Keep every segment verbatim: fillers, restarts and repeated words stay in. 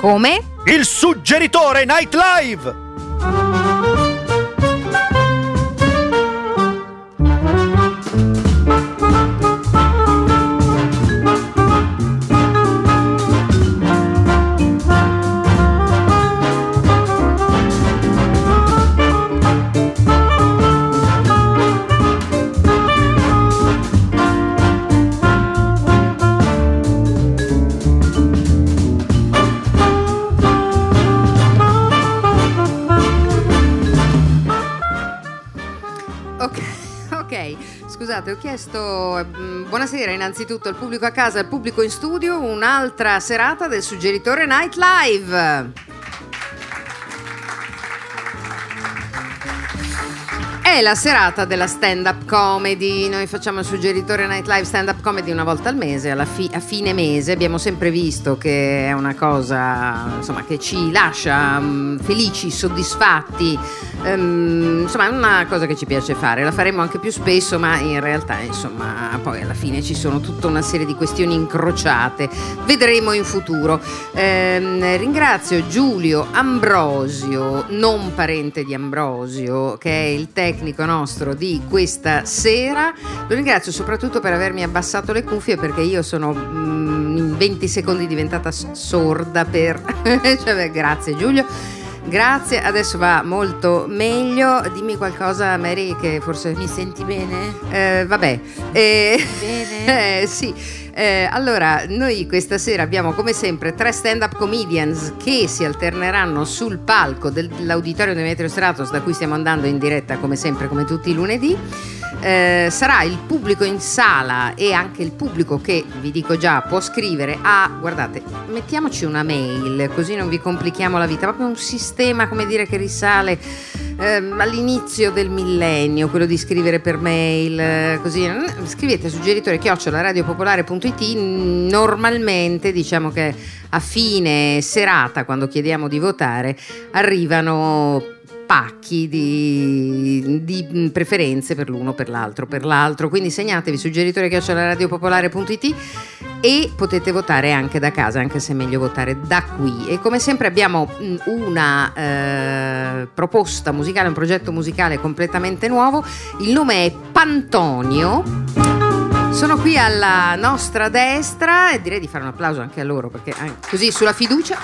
Come? Il suggeritore Night Live! Scusate, ho chiesto eh, buonasera innanzitutto al pubblico a casa e al pubblico in studio, un'altra serata del suggeritore Night Live. È la serata della stand-up comedy. Noi facciamo il suggeritore Night Live stand-up comedy una volta al mese, alla fi- a fine mese. Abbiamo sempre visto che è una cosa, insomma, che ci lascia um, felici, soddisfatti. Um, insomma, è una cosa che ci piace fare. La faremo anche più spesso, ma in realtà, insomma, poi alla fine ci sono tutta una serie di questioni incrociate. Vedremo in futuro. Um, ringrazio Giulio Ambrosio, non parente di Ambrosio, che è il tecnico nostro di questa sera. Lo ringrazio soprattutto per avermi abbassato le cuffie, perché io sono mm, in venti secondi diventata sorda per cioè, beh, grazie Giulio, grazie, adesso va molto meglio. Dimmi qualcosa, Mary, che forse mi senti bene? Eh, vabbè eh, bene eh, sì Eh, allora, noi questa sera abbiamo come sempre tre stand-up comedians che si alterneranno sul palco dell'Auditorio Demetrio Stratos, da cui stiamo andando in diretta come sempre, come tutti i lunedì. Eh, sarà il pubblico in sala e anche il pubblico che, vi dico già, può scrivere a, guardate, mettiamoci una mail così non vi complichiamo la vita, proprio un sistema, come dire, che risale eh, all'inizio del millennio, quello di scrivere per mail, eh, così. Scrivete suggeritore chiocciola radiopopolare punto it. Normalmente diciamo che a fine serata, quando chiediamo di votare, arrivano pacchi di, di preferenze per l'uno, per l'altro, per l'altro, quindi segnatevi suggeritore chiocciola radiopopolare punto it e potete votare anche da casa, anche se è meglio votare da qui. E come sempre abbiamo una eh, proposta musicale, un progetto musicale completamente nuovo. Il nome è Pantonio. Sono qui alla nostra destra e direi di fare un applauso anche a loro, perché eh, così sulla fiducia.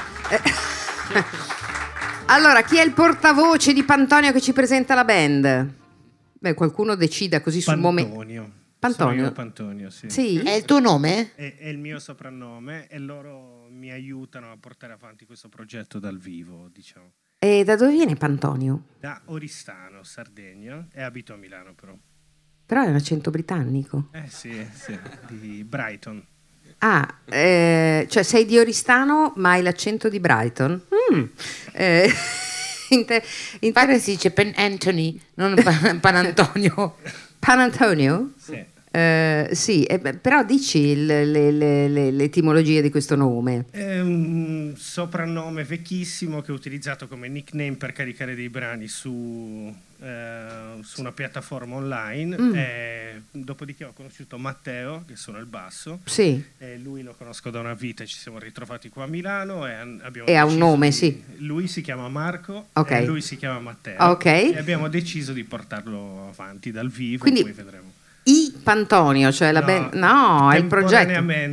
Allora, chi è il portavoce di Pantonio che ci presenta la band? Beh, qualcuno decida così sul momento. Pantonio. Pantonio. Sono io Pantonio, sì. Sì. È il tuo nome? È, è il mio soprannome e loro mi aiutano a portare avanti questo progetto dal vivo, diciamo. E da dove viene Pantonio? Da Oristano, Sardegna, e abito a Milano però. Però è un accento britannico. Eh sì, sì, di Brighton. Ah, eh, cioè sei di Oristano ma hai l'accento di Brighton? Mm. Eh, inter- Infatti si dice Pan Anthony, non Pan, Pan Antonio. Pan Antonio? Sì. Eh, sì, eh, beh, però dici le, le, le, l'etimologia di questo nome. È un soprannome vecchissimo che ho utilizzato come nickname per caricare dei brani su, eh, su una piattaforma online. Mm. E dopodiché ho conosciuto Matteo, che suona il basso. Sì. E lui lo conosco da una vita, ci siamo ritrovati qua a Milano e abbiamo e ha un nome, di, sì. Lui si chiama Marco, okay. E lui si chiama Matteo. Okay. E abbiamo deciso di portarlo avanti dal vivo. Quindi, e poi vedremo. I Pantonio, cioè la no, band, no, è il progetto.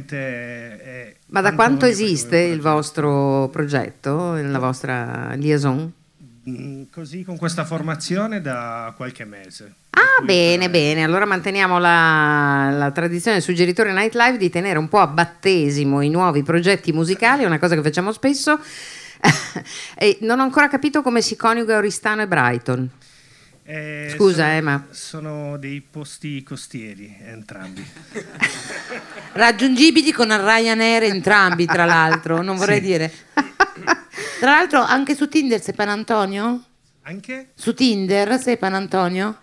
È Ma da quanto esiste il vostro progetto, la vostra liaison? Così, con questa formazione, da qualche mese. Ah, bene, bene. Allora manteniamo la, la tradizione del suggeritore Night Live di tenere un po' a battesimo i nuovi progetti musicali, è una cosa che facciamo spesso. E non ho ancora capito come si coniuga Oristano e Brighton. Eh, Scusa, sono, eh, ma sono dei posti costieri entrambi. Raggiungibili con il Ryanair entrambi, tra l'altro, non vorrei sì. dire. Tra l'altro anche su Tinder sei Pan Antonio? Anche? Su Tinder sei Pan Antonio?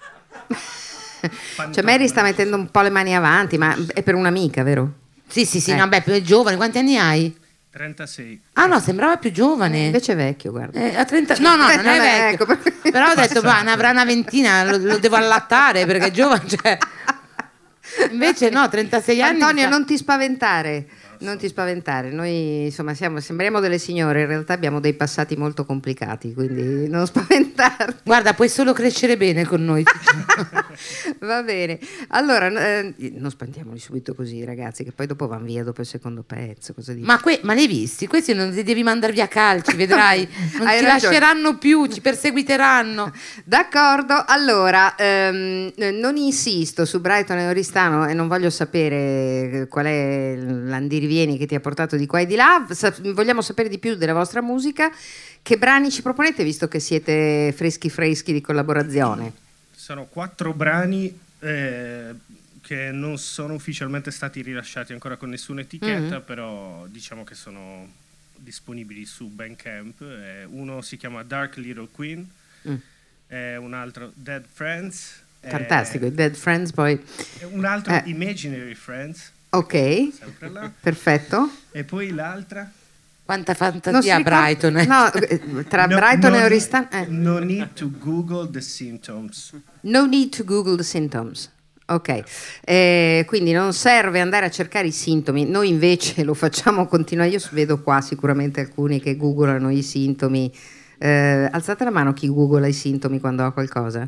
Cioè Mary sta mettendo un po' le mani avanti, ma è per un'amica, vero? Sì, sì, sì, eh. no, beh, più giovane. Quanti anni hai? trentasei. Ah no, sembrava più giovane. Eh, invece è vecchio, guarda. Eh, a trenta... No, no, non è vecchio. Ecco, perché... Però ho detto, ma ne avrà una ventina, lo, lo devo allattare perché è giovane. Cioè... Invece no, trentasei anni. Antonio, sta... non ti spaventare. Non ti spaventare, noi insomma siamo, sembriamo delle signore, in realtà abbiamo dei passati molto complicati, quindi non spaventarti. Guarda, puoi solo crescere bene con noi. Va bene, allora eh, non spantiamoli subito così, ragazzi, che poi dopo vanno via dopo il secondo pezzo. Cosa dici? Ma, que- ma li hai visti? Questi non li devi mandare via a calci, vedrai. Non Hai ci ragione. lasceranno più, ci perseguiteranno. D'accordo, allora ehm, non insisto su Brighton e Oristano e non voglio sapere qual è l'andirivieni che ti ha portato di qua e di là. Sa- vogliamo sapere di più della vostra musica. Che brani ci proponete, visto che siete freschi freschi di collaborazione? Sono quattro brani eh, che non sono ufficialmente stati rilasciati ancora con nessuna etichetta, mm-hmm. però diciamo che sono disponibili su Bandcamp. Eh, uno si chiama Dark Little Queen, mm. eh, un altro Dead Friends. Fantastico, eh, Dead Friends poi. Un altro eh. Imaginary Friends. Ok, sempre là. Perfetto. E poi l'altra? Quanta fantasia Brighton. Eh. No, tra no, Brighton no, e Oristano. Eh. No need to Google the symptoms. No need to Google the symptoms. Ok, eh, quindi non serve andare a cercare i sintomi, noi invece lo facciamo continuare. Io vedo qua sicuramente alcuni che googolano i sintomi. Eh, alzate la mano chi googola i sintomi quando ha qualcosa.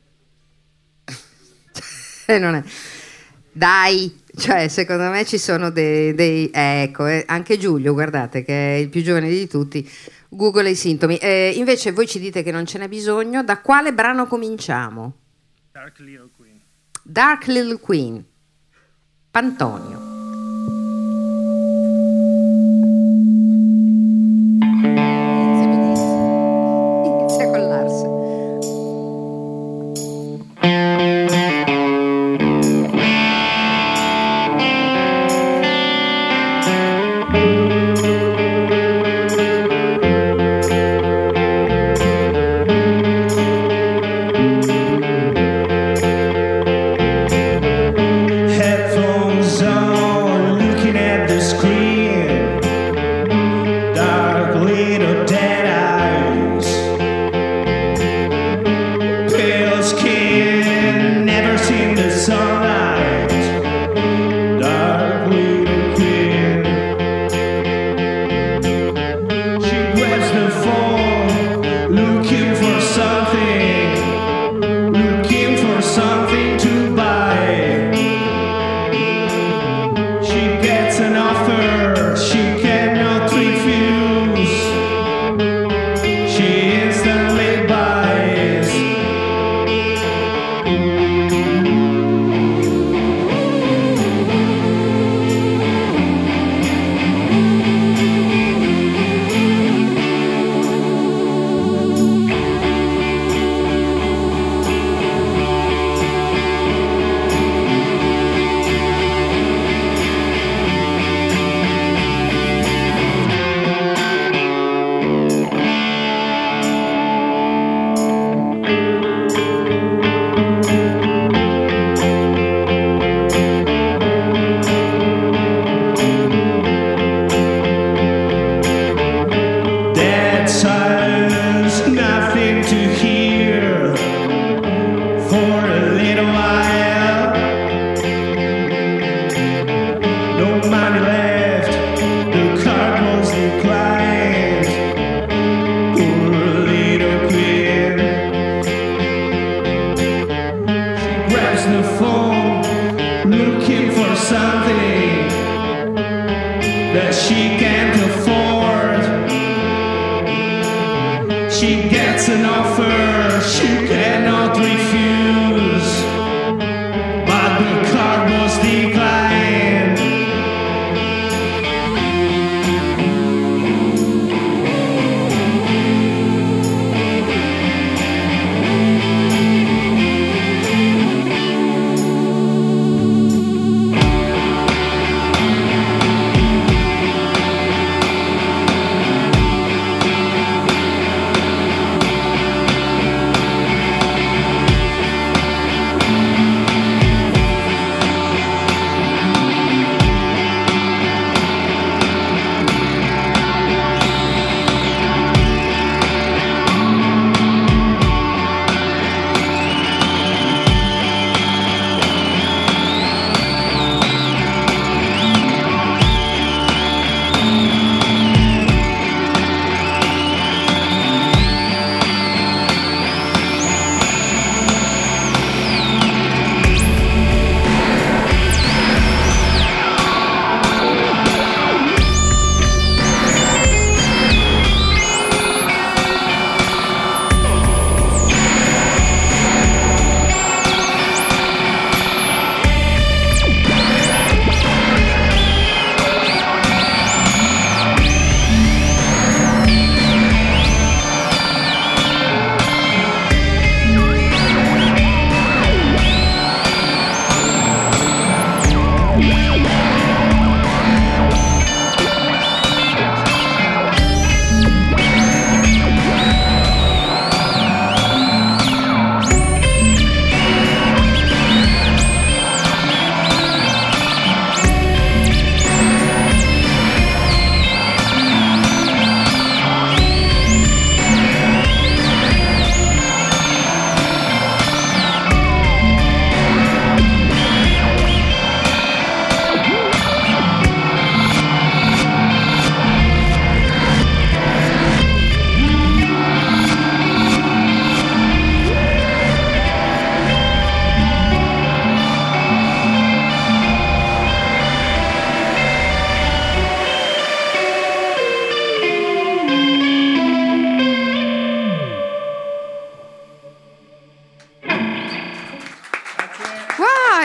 non è... Dai, cioè secondo me ci sono dei, dei eh, ecco, eh, anche Giulio, guardate, che è il più giovane di tutti, googola i sintomi. Eh, invece voi ci dite che non ce n'è bisogno. Da quale brano cominciamo? Dark Little Queen. Dark Little Queen, Pantonio. Inizia benissimo. Inizia con l'Ars.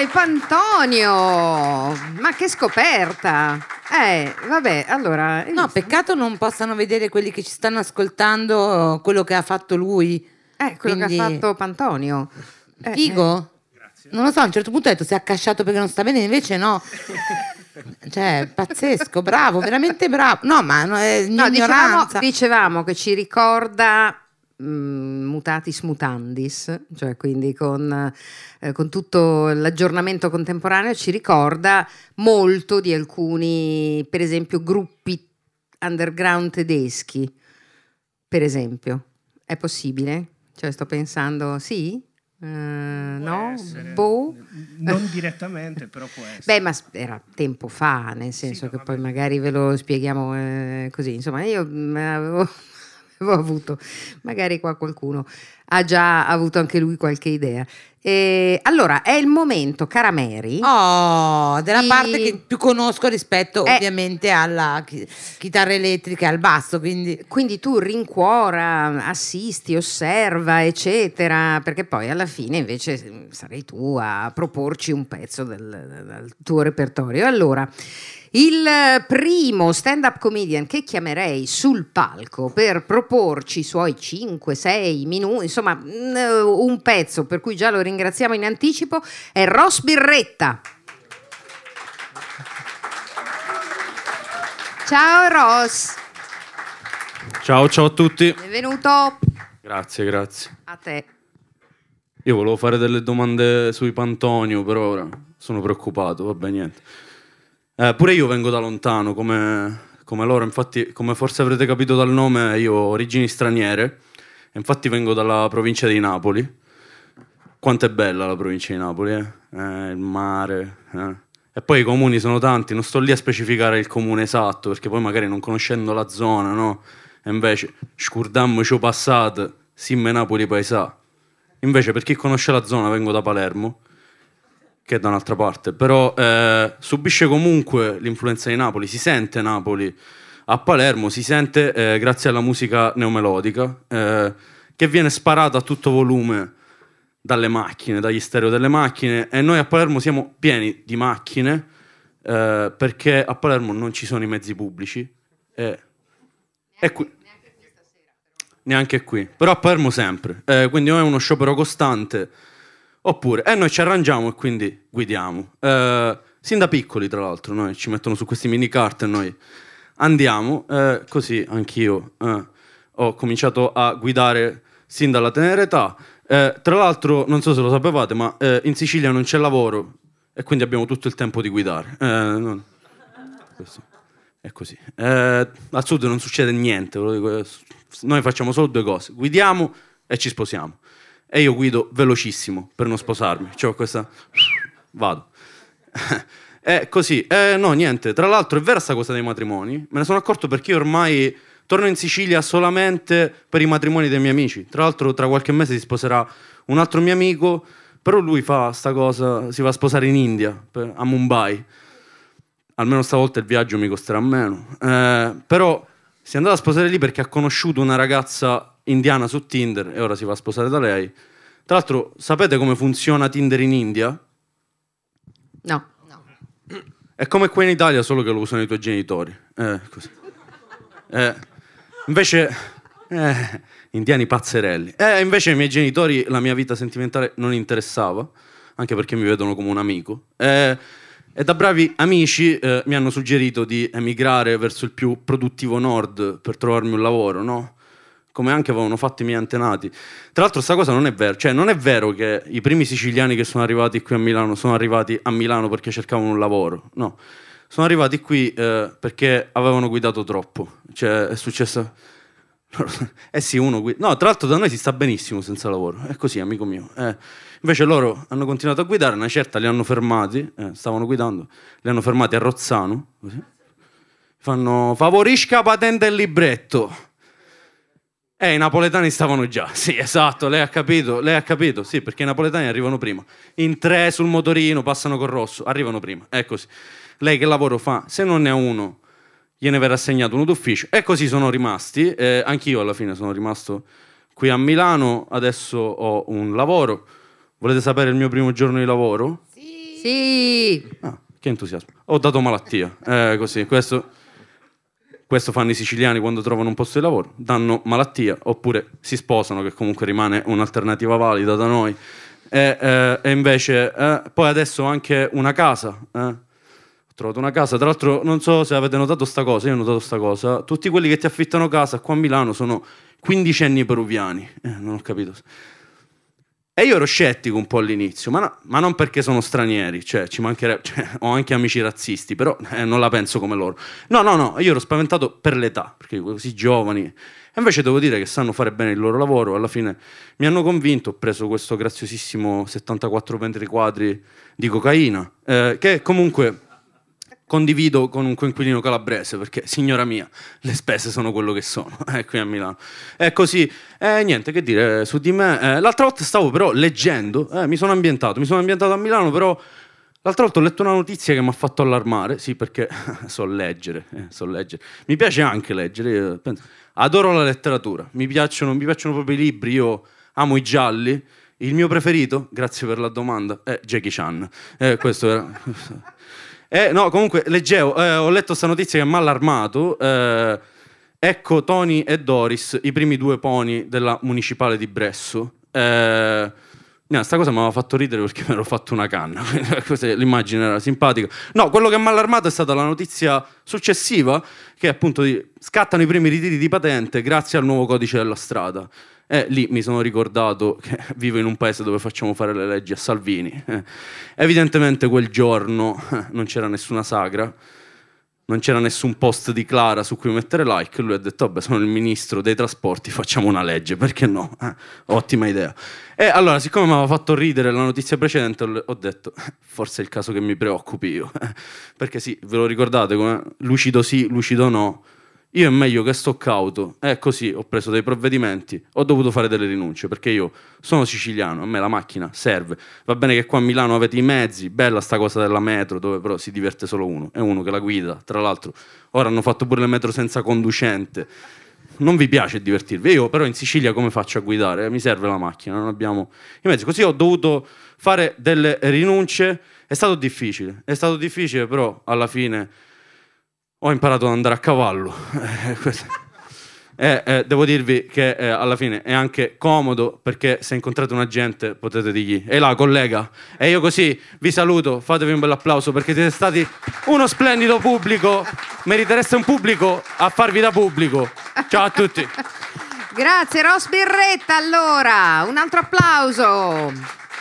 dai, Pantonio! Ma che scoperta! Eh, vabbè, allora... No, peccato non possano vedere quelli che ci stanno ascoltando quello che ha fatto lui. Eh, quello Quindi... che ha fatto Pantonio. Eh, Figo? Grazie. Non lo so, a un certo punto ha detto si è accasciato perché non sta bene, invece no. Cioè, pazzesco, bravo, veramente bravo. No, ma no, è No, dicevamo, ignoranza. dicevamo che ci ricorda mh, mutatis mutandis, cioè quindi con, eh, con tutto l'aggiornamento contemporaneo ci ricorda molto di alcuni, per esempio, gruppi underground tedeschi, per esempio. È possibile? Cioè sto pensando, sì? Uh, no? Essere. Boh. Non direttamente, però può essere. Beh, ma era tempo fa, nel senso Sì, che no, poi vabbè. magari ve lo spieghiamo eh, così. Insomma, io mh, avevo, avevo avuto, magari qua qualcuno ha già avuto anche lui qualche idea. E, allora, è il momento, cara Mary. Oh, della Di- parte che più conosco rispetto Eh. ovviamente alla chi- chitarra elettrica e al basso, quindi Quindi tu rincuora, assisti, osserva, eccetera, perché poi alla fine invece sarai tu a proporci un pezzo del, del tuo repertorio. Allora, il primo stand-up comedian che chiamerei sul palco per proporci i suoi cinque sei minuti, insomma mm, un pezzo per cui già lo ringraziamo in anticipo, è Ross Birretta. Ciao Ross, Ciao, ciao a tutti. benvenuto. Grazie, grazie. A te. Io volevo fare delle domande sui Pantonio, però ora sono preoccupato, vabbè, niente. Eh, pure io vengo da lontano, come, come loro, infatti, come forse avrete capito dal nome, io ho origini straniere, e infatti vengo dalla provincia di Napoli. Quanto è bella la provincia di Napoli, eh? Eh, il mare, eh. E poi i comuni sono tanti, non sto lì a specificare il comune esatto, perché poi magari non conoscendo la zona, no? E invece, scurdammoci passate, simme Napoli paesà. Invece, per chi conosce la zona, vengo da Palermo, che è da un'altra parte, però eh, subisce comunque l'influenza di Napoli, si sente Napoli a Palermo, si sente eh, grazie alla musica neomelodica, eh, che viene sparata a tutto volume dalle macchine, dagli stereo delle macchine, e noi a Palermo siamo pieni di macchine, eh, perché a Palermo non ci sono i mezzi pubblici, e, e qui, neanche qui, però a Palermo sempre, eh, quindi o è uno sciopero costante, oppure e noi ci arrangiamo e quindi guidiamo, eh, sin da piccoli tra l'altro, noi ci mettono su questi mini kart e noi andiamo, eh, così anch'io eh, ho cominciato a guidare sin dalla tenera età. Eh, tra l'altro, non so se lo sapevate, ma eh, in Sicilia non c'è lavoro e quindi abbiamo tutto il tempo di guidare. Eh, non... Questo è così. Eh, al sud non succede niente, ve lo dico. Noi facciamo solo due cose: guidiamo e ci sposiamo. E io guido velocissimo per non sposarmi. C'ho questa... Vado. È così. Eh, no, niente. Tra l'altro è vera sta cosa dei matrimoni. Me ne sono accorto perché io ormai torno in Sicilia solamente per i matrimoni dei miei amici. Tra l'altro tra qualche mese si sposerà un altro mio amico, però lui fa sta cosa, si va a sposare in India, per- a Mumbai. Almeno stavolta il viaggio mi costerà meno. Eh, però si è andato a sposare lì perché ha conosciuto una ragazza indiana su Tinder e ora si va a sposare da lei. Tra l'altro, sapete come funziona Tinder in India? No. È come qua in Italia, solo che lo usano i tuoi genitori. Eh, così. Eh, invece, eh, indiani pazzerelli. Eh, invece ai miei genitori la mia vita sentimentale non interessava, anche perché mi vedono come un amico. Eh, e da bravi amici eh, mi hanno suggerito di emigrare verso il più produttivo nord per trovarmi un lavoro, no? Come anche avevano fatto i miei antenati. Tra l'altro sta cosa non è vera, cioè non è vero che i primi siciliani che sono arrivati qui a Milano sono arrivati a Milano perché cercavano un lavoro, no. Sono arrivati qui eh, perché avevano guidato troppo, cioè è successo... Eh sì, uno guida... No, tra l'altro da noi si sta benissimo senza lavoro, è così, amico mio. Eh, invece loro hanno continuato a guidare, una certa li hanno fermati, eh, stavano guidando, li hanno fermati a Rozzano, così. Fanno, favorisca patente e libretto. Eh, i napoletani stavano già, sì, esatto, lei ha capito, lei ha capito, sì, perché i napoletani arrivano prima. In tre sul motorino, passano col rosso, arrivano prima, è così. Lei che lavoro fa? Se non ne ha uno, gliene verrà assegnato uno d'ufficio. E così sono rimasti, eh, anch'io alla fine sono rimasto qui a Milano, adesso ho un lavoro. Volete sapere il mio primo giorno di lavoro? Sì. Sì. Ah, che entusiasmo. Ho dato malattia. Eh, così, questo, questo fanno i siciliani quando trovano un posto di lavoro. Danno malattia, oppure si sposano, che comunque rimane un'alternativa valida da noi. E, eh, e invece, eh, poi adesso ho anche una casa. Eh. Ho trovato una casa. Tra l'altro, non so se avete notato sta cosa. Io ho notato sta cosa. Tutti quelli che ti affittano casa qua a Milano sono quindicenni peruviani. Eh, non ho capito. E io ero scettico un po' all'inizio, ma, no, ma non perché sono stranieri, cioè ci mancherebbe, cioè, ho anche amici razzisti, però eh, non la penso come loro. No, no, no, io ero spaventato per l'età, perché così giovani. E invece devo dire che sanno fare bene il loro lavoro, alla fine mi hanno convinto, ho preso questo graziosissimo settantaquattro metri quadri di cocaina, eh, che comunque condivido con un coinquilino calabrese, perché, signora mia, le spese sono quello che sono, eh, qui a Milano. È così, eh, niente, che dire, su di me. Eh, l'altra volta stavo però leggendo, eh, mi sono ambientato, mi sono ambientato a Milano, però l'altra volta ho letto una notizia che mi ha fatto allarmare, sì, perché so leggere, eh, so leggere. Mi piace anche leggere, io penso, adoro la letteratura, mi piacciono, mi piacciono proprio i libri, io amo i gialli. Il mio preferito, grazie per la domanda, è Jackie Chan. Eh, questo era... Eh, no, comunque leggevo, eh, ho letto questa notizia che mi ha allarmato. Eh, ecco Tony e Doris, i primi due pony della municipale di Bresso. Eh, no, sta cosa mi aveva fatto ridere perché mi ero fatto una canna. L'immagine era simpatica. No, quello che mi ha allarmato è stata la notizia successiva, che appunto di, scattano i primi ritiri di patente grazie al nuovo codice della strada. E lì mi sono ricordato che vivo in un paese dove facciamo fare le leggi a Salvini. Eh, evidentemente quel giorno eh, non c'era nessuna sagra, non c'era nessun post di Clara su cui mettere like, e lui ha detto vabbè, sono il ministro dei trasporti, facciamo una legge, perché no? Eh, ottima idea. E allora, siccome mi aveva fatto ridere la notizia precedente, ho detto forse è il caso che mi preoccupi io, eh, perché sì, ve lo ricordate come lucido sì, lucido no. Io è meglio che sto cauto, è così, ho preso dei provvedimenti, ho dovuto fare delle rinunce, perché io sono siciliano, a me la macchina serve. Va bene che qua a Milano avete i mezzi, bella sta cosa della metro, dove però si diverte solo uno, è uno che la guida, tra l'altro. Ora hanno fatto pure le metro senza conducente. Non vi piace divertirvi, io però in Sicilia come faccio a guidare? Mi serve la macchina, non abbiamo i mezzi. Così ho dovuto fare delle rinunce, è stato difficile, è stato difficile, però alla fine... ho imparato ad andare a cavallo. eh, eh, devo dirvi che eh, alla fine è anche comodo, perché se incontrate un agente potete dirgli ehi là collega, e io così vi saluto, fatevi un bel applauso perché siete stati uno splendido pubblico, meritereste un pubblico a farvi da pubblico. Ciao a tutti. Grazie Ross Birretta, allora un altro applauso.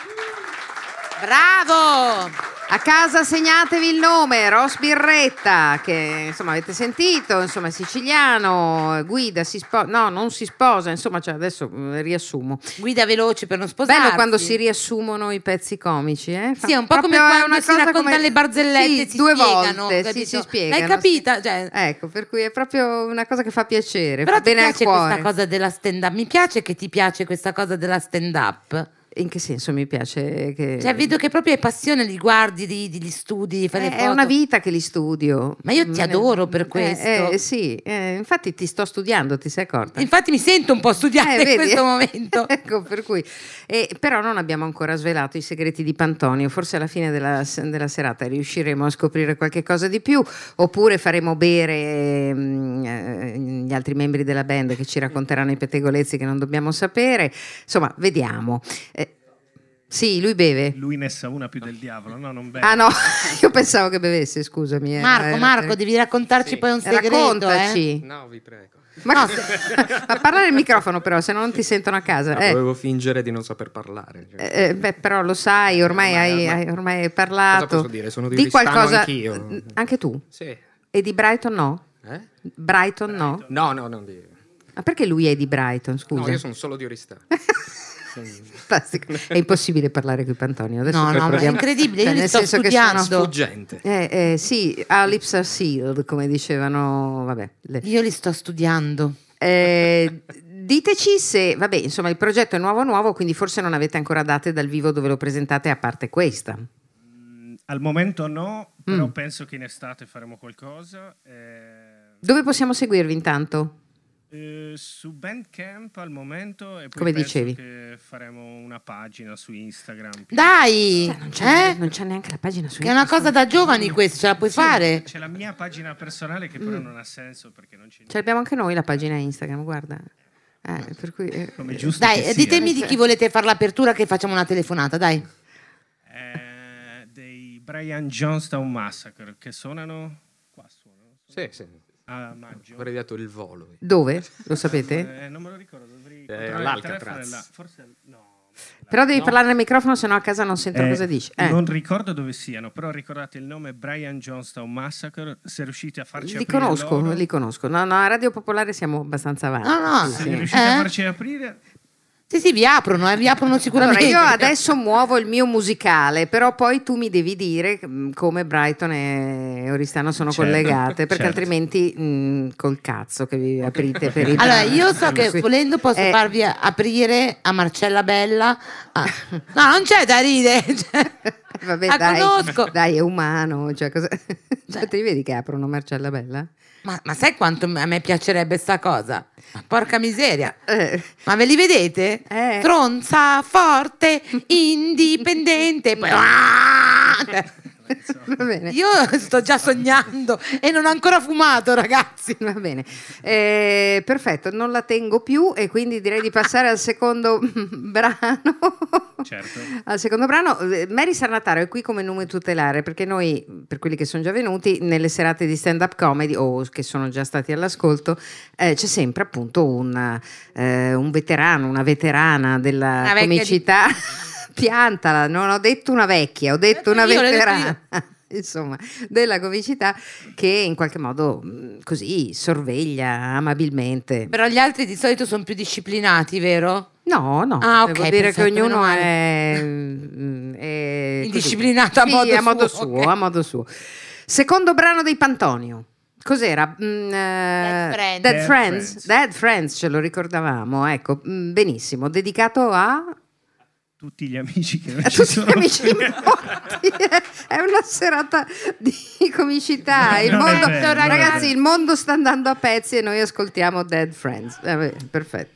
Bravo! A casa segnatevi il nome, Ross Birretta, che insomma avete sentito, insomma è siciliano, guida, si sposa, no, non si sposa, insomma, cioè adesso eh, riassumo. Guida veloce per non sposarsi. Bello quando si riassumono i pezzi comici, eh? Sì, è un po' come Proprio quando si racconta come... le barzellette, sì, si due spiegano, volte, capito? sì, si spiegano. L'hai capita? Cioè... Ecco, per cui è proprio una cosa che fa piacere, Però fa ti bene al piace cuore. questa cosa della stand up? Mi piace che ti piace questa cosa della stand up. In che senso mi piace? Che... Cioè, vedo che proprio hai passione, li guardi, li, li studi, fai le È foto. una vita che li studio. Ma io ti Me ne- adoro per Eh, questo. eh, sì, eh, infatti ti sto studiando, ti sei accorta? Infatti mi sento un po' studiata Eh, in vedi? questo momento. Ecco, per cui. Eh, però non abbiamo ancora svelato i segreti di Pantonio. Forse alla fine della, della serata riusciremo a scoprire qualche cosa di più, oppure faremo bere mm, eh, gli altri membri della band che ci racconteranno i pettegolezzi che non dobbiamo sapere. Insomma, vediamo. Eh, sì, lui beve. Lui ne sa una più del diavolo, no, non beve. Ah no, io pensavo che bevesse, scusami. eh. Marco, Era- Marco, devi raccontarci Sì. poi un segreto. Raccontaci. Eh? No, vi prego. Ma, ma parlare il microfono però, se no non ti sentono a casa. No, Eh, dovevo fingere di non saper parlare. Cioè. eh, beh, però lo sai, ormai Ma- hai, ma- hai- ormai hai parlato. Cosa posso dire? Sono di Di Oristano qualcosa. anch'io. Anche tu? Sì. E di Brighton no? Eh? Brighton no? No, no, non di... Ma perché lui è di Brighton, scusa? No, io sono solo di Oristano. Fantastico. È impossibile parlare con Antonio. Adesso No, no, ma è proviamo- incredibile, io Cioè, li nel sto senso che studiando. sono- Sfuggente. Eh, eh, sì, our lips are sealed, come dicevano, vabbè. le- Io li sto studiando. Eh, diteci se, vabbè, insomma, il progetto è nuovo nuovo, quindi forse non avete ancora date dal vivo dove lo presentate, a parte questa. Al momento no, però Mm. penso che in estate faremo qualcosa. eh, Dove possiamo seguirvi intanto? Eh, su Bandcamp al momento e poi Come penso dicevi. che faremo una pagina su Instagram. Dai, Cioè, non, c'è, eh? non c'è neanche la pagina su Che è una cosa da giovani questa, ce la puoi fare? C'è la mia pagina personale che però non ha senso perché non c'è Ce l'abbiamo anche noi la pagina Instagram, guarda. Eh, per cui, eh, come giusto Dai, che sia. ditemi di chi volete fare l'apertura che facciamo una telefonata, dai. Eh, dei Brian Jonestown Massacre che suonano qua suonano Sì, sì. a maggio. Avrei dato il volo. dove? Lo sapete? Eh, non me lo ricordo, dovrei Eh, controllare il all'Alcatraz. telefono e là- forse no. Però devi parlare nel microfono, sennò a casa non sentono Eh, cosa dici. Eh. Non ricordo dove siano, però ricordate il nome Brian Jonestown Massacre, se riuscite a farci Li aprire conosco, loro, li conosco. No, no, a Radio Popolare siamo abbastanza avanti. No, no, se Sì. riuscite Eh? a farci aprire. Sì, sì, vi aprono, eh, vi aprono Allora, sicuramente. io adesso muovo il mio musicale, però poi tu mi devi dire mh, come Brighton e Oristano sono Certo, collegate, perché certo. altrimenti mh, col cazzo che vi aprite per i Allora, io so che Qui. volendo posso Eh, farvi aprire a Marcella Bella. Ah, no, non c'è da ridere. cioè, Vabbè, la dai, conosco. dai, è umano. Cioè, cosa... cioè, ti vedi che aprono Marcella Bella? Ma, ma sai quanto a me piacerebbe sta cosa? Porca miseria. Eh, Ma ve li vedete? Eh. Stronza, forte, indipendente. Poi... Ah! va bene. Io sto già sognando e non ho ancora fumato, ragazzi. Va bene, Eh, perfetto, non la tengo più e quindi direi di passare al secondo brano. Certo. Al secondo brano, eh, Mary Sarnataro è qui come nome tutelare perché noi, per quelli che sono già venuti, nelle serate di stand-up comedy o che sono già stati all'ascolto, eh, c'è sempre appunto un, eh, un veterano, una veterana della Una vecchia di- comicità. Piantala, non ho detto una vecchia, ho detto una io, l'ho detto veterana. Insomma, della comicità che in qualche modo mh, così sorveglia amabilmente. Però gli altri di solito sono più disciplinati, vero? No, no, Ah, devo ok, dire perfetto, che ognuno meno male. è, mm, è così. Indisciplinato a Sì, modo a modo suo, suo, ok. a modo suo. Secondo brano dei Pantonio. Cos'era? Mm, eh, Friends. Dead Dead Friends. Friends. Dead Friends, ce lo ricordavamo, ecco, mm, benissimo, dedicato a Tutti gli amici che non a ci tutti gli sono amici più. morti. È una serata di comicità. Il Non è mondo, vero, non è ragazzi, vero. il mondo sta andando a pezzi e noi ascoltiamo Dead Friends. Vabbè, perfetto.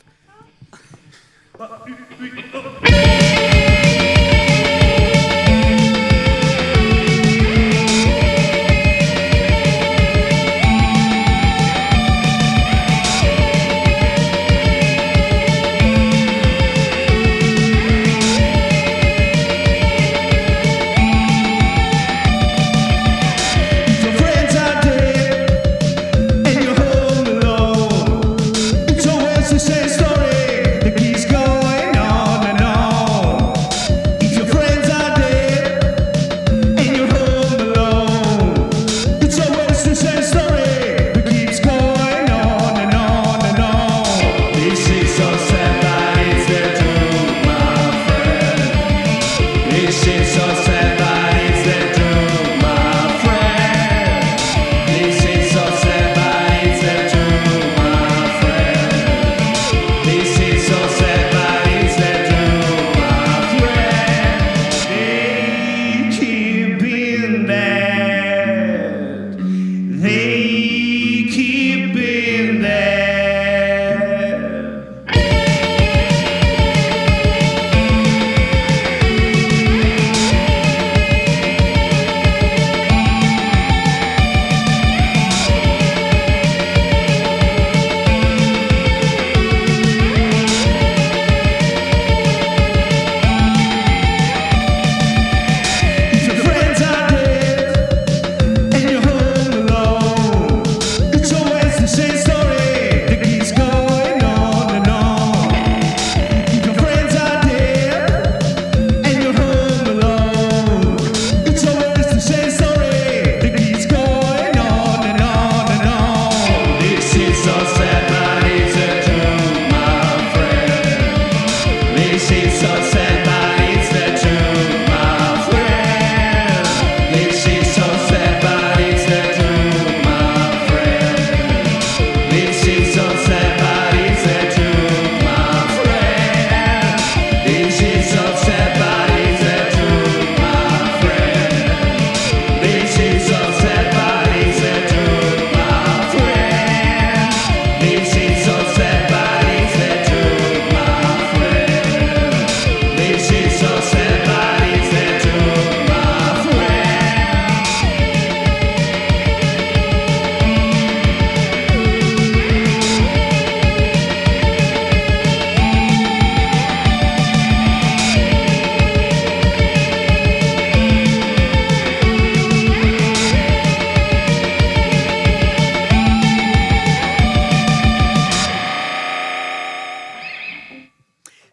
Your friends are dead, and you're home alone. It's always the same story that keeps going on and on.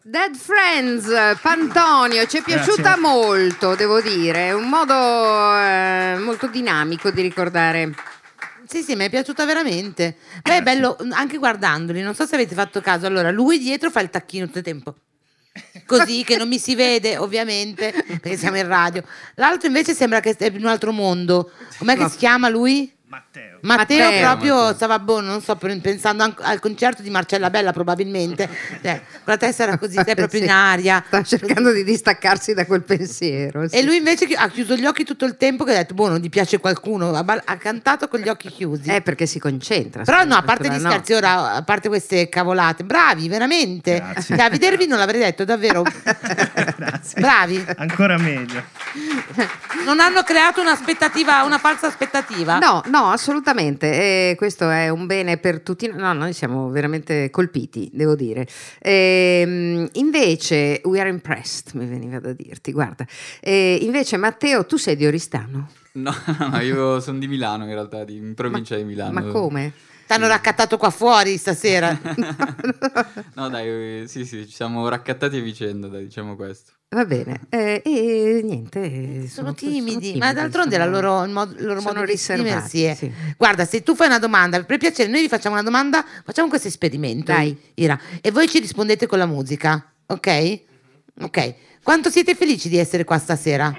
Dead Friends, Pantonio, ci è piaciuta Grazie. molto, devo dire, è un modo eh, molto dinamico di ricordare. Sì, sì, mi è piaciuta veramente. Beh, è bello anche guardandoli, non so se avete fatto caso. Allora, lui dietro fa il tacchino tutto il tempo. Così che non mi si vede, ovviamente, perché siamo in radio. L'altro invece sembra che è in un altro mondo. Com'è che No. si chiama lui? Matteo. Matteo, Matteo. proprio stava boh, non so, pensando an- al concerto di Marcella Bella probabilmente. Cioè, con la testa era così, sei proprio Sì. in aria. Sta cercando di distaccarsi da quel pensiero. sì. E lui invece chi- ha chiuso gli occhi tutto il tempo, che ha detto, boh, non gli piace qualcuno, ha, ball- ha cantato con gli occhi chiusi. Eh, perché si concentra. Però no, a scusa, parte gli no. scherzi, ora, a parte queste cavolate, bravi, veramente. Grazie. Cioè, a vedervi non l'avrei detto, davvero. Grazie. Bravi. Ancora meglio. Non hanno creato un'aspettativa, una falsa aspettativa. No, no, assolutamente. E questo è un bene per tutti. No, noi siamo veramente colpiti, devo dire. Ehm, invece, we are impressed, mi veniva da dirti. Guarda, E invece, Matteo, tu sei di Oristano? No, no, io sono di Milano in realtà, di, in provincia di Milano. Ma come? T'hanno raccattato qua fuori stasera. No dai, eh, sì sì, ci siamo raccattati a vicenda, dai, diciamo questo. Va bene. Eh, e niente. Sono timidi, ma d'altronde sono- la loro, il mod- il loro sono modo di riservati, esprimersi è- sì. Guarda, se tu fai una domanda, per piacere, noi vi facciamo una domanda, facciamo questo esperimento. Dai. Ira, e voi ci rispondete con la musica, ok? Ok. Quanto siete felici di essere qua stasera?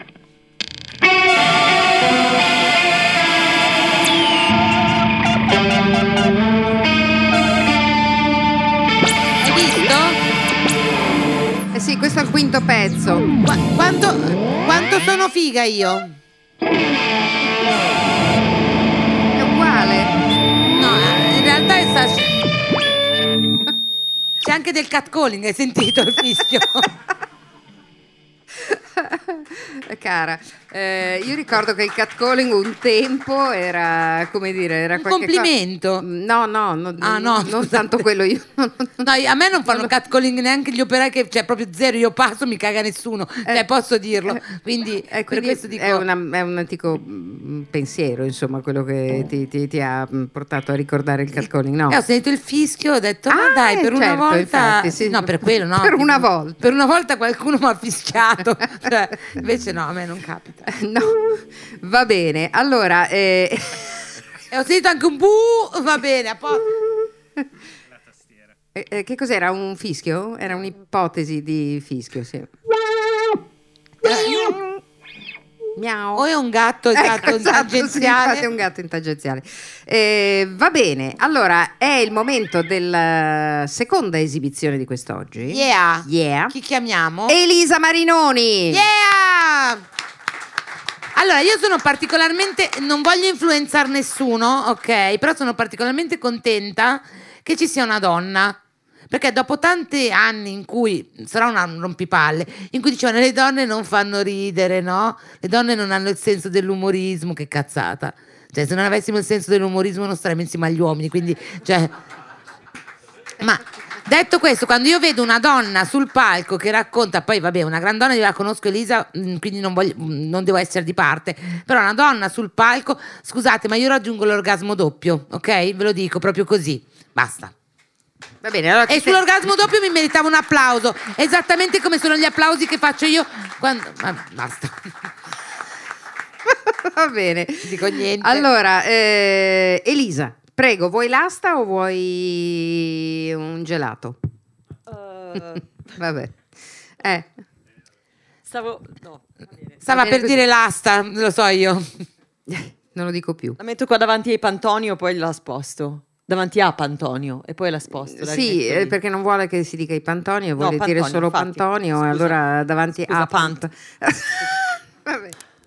Hai visto? Eh sì, questo è il quinto pezzo. Qua- quanto, quanto sono figa io? È uguale. No, eh, in realtà è sta... C'è anche del catcalling, hai sentito il fischio? Cara, eh, io ricordo che il catcalling un tempo era, come dire, era Un qualche complimento. co- No, no, no, Ah, no, non scusate. tanto quello io. No, a me non fanno catcalling neanche gli operai, che cioè proprio zero, io passo, mi caga nessuno, cioè posso dirlo. Quindi, Eh, per quindi questo dico... è, una- è un antico mm, pensiero, insomma, quello che ti, ti- ti ha mm, portato a ricordare il catcalling, no? Eh, ho sentito il fischio, ho detto, ma Ah, dai, per una certo, volta... infatti, sì. No, per quello, no. Per una volta. Per una volta qualcuno mi ha fischiato. Cioè, invece no, a me non capita. No, va bene. Allora, eh, E ho sentito anche un buh, va bene, a posto. eh, eh, che cos'era? Un fischio? Era un'ipotesi di fischio, sì. Miau. O è un gatto, esatto, Ecco, un esatto, sì, tangenziale. infatti è un gatto in tangenziale. Eh, va bene, allora è il momento della seconda esibizione di quest'oggi. Yeah. Yeah. Chi chiamiamo? Elisa Marinoni. Yeah! Allora, io sono particolarmente, non voglio influenzare nessuno, ok? Però sono particolarmente contenta che ci sia una donna. Perché dopo tanti anni in cui, sarà una rompipalle, in cui dicevano le donne non fanno ridere, no? Le donne non hanno il senso dell'umorismo, che cazzata. Cioè, se non avessimo il senso dell'umorismo non staremmo insieme agli uomini, quindi, cioè... Ma detto questo, quando io vedo una donna sul palco che racconta, poi vabbè, una gran donna, io la conosco Elisa, mm, quindi non, voglio, mm, non devo essere di parte, però una donna sul palco, scusate, ma io raggiungo l'orgasmo doppio, ok? Ve lo dico proprio così, basta. Va bene, allora E ti- sull'orgasmo doppio mi meritavo un applauso, esattamente come sono gli applausi che faccio io quando... ma basta, Va bene. non dico niente. Allora, eh, Elisa, prego, vuoi l'asta o vuoi un gelato? Uh, Vabbè. Eh, stavo... No, va bene. Stava va bene per così. dire l'asta, lo so io. non lo dico più. La metto qua davanti ai Pantonio, poi la sposto. Davanti a Pantonio e poi la sposto. la Sì, rimetto eh, lì. perché non vuole che si dica i Pantonio, No, vuole dire Pantonio, solo infatti. Pantonio, Scusa. e allora davanti Scusa, a Pant. Vabbè.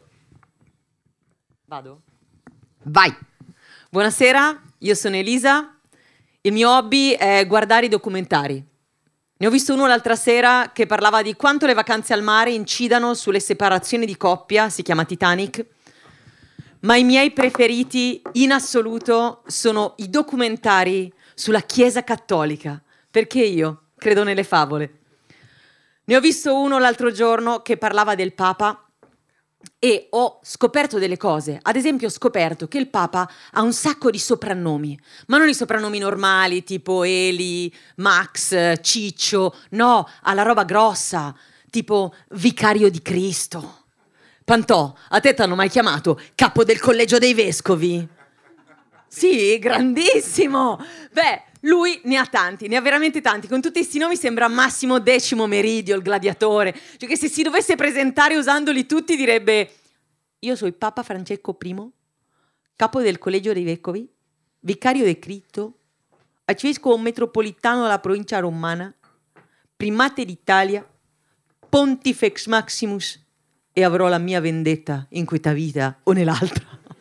Vado? Vai. Buonasera, io sono Elisa. Il mio hobby è guardare i documentari. Ne ho visto uno l'altra sera che parlava di quanto le vacanze al mare incidano sulle separazioni di coppia, si chiama Titanic. Ma i miei preferiti in assoluto sono i documentari sulla Chiesa Cattolica, perché io credo nelle favole. Ne ho visto uno l'altro giorno che parlava del Papa e ho scoperto delle cose. Ad esempio ho scoperto che il Papa ha un sacco di soprannomi, ma non i soprannomi normali tipo Eli, Max, Ciccio, no, ha la roba grossa, tipo Vicario di Cristo. Pantò, a te t'hanno mai chiamato capo del collegio dei vescovi? Sì, grandissimo! Beh, lui ne ha tanti, ne ha veramente tanti. Con tutti questi nomi sembra Massimo Decimo Meridio, il gladiatore. Cioè che se si dovesse presentare usandoli tutti direbbe: io sono Papa Francesco I, capo del collegio dei vescovi, vicario di Cristo, arcivescovo metropolitano della provincia romana, primate d'Italia, Pontifex Maximus, e avrò la mia vendetta in questa vita o nell'altra.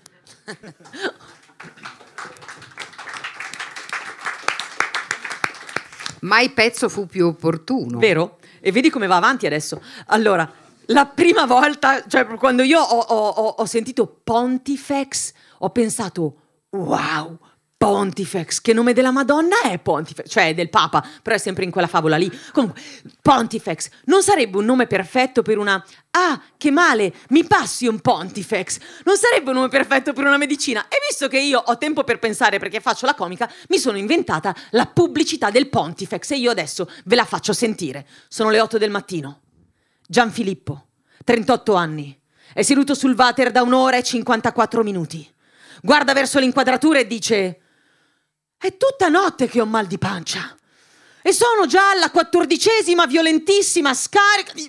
Mai pezzo fu più opportuno. Vero? E vedi come va avanti adesso. Allora, la prima volta, cioè quando io ho, ho, ho, ho sentito Pontifex, ho pensato, wow, Pontifex, che nome della Madonna è Pontifex? Cioè del Papa, però è sempre in quella favola lì. Comunque, Pontifex, non sarebbe un nome perfetto per una... Ah, che male, mi passi un Pontifex. Non sarebbe un nome perfetto per una medicina. E visto che io ho tempo per pensare perché faccio la comica, mi sono inventata la pubblicità del Pontifex e io adesso ve la faccio sentire. Sono le otto del mattino. Gianfilippo, trentotto anni, è seduto sul water da un'ora e cinquantaquattro minuti. Guarda verso l'inquadratura e dice: è tutta notte che ho mal di pancia e sono già alla quattordicesima violentissima scarica di...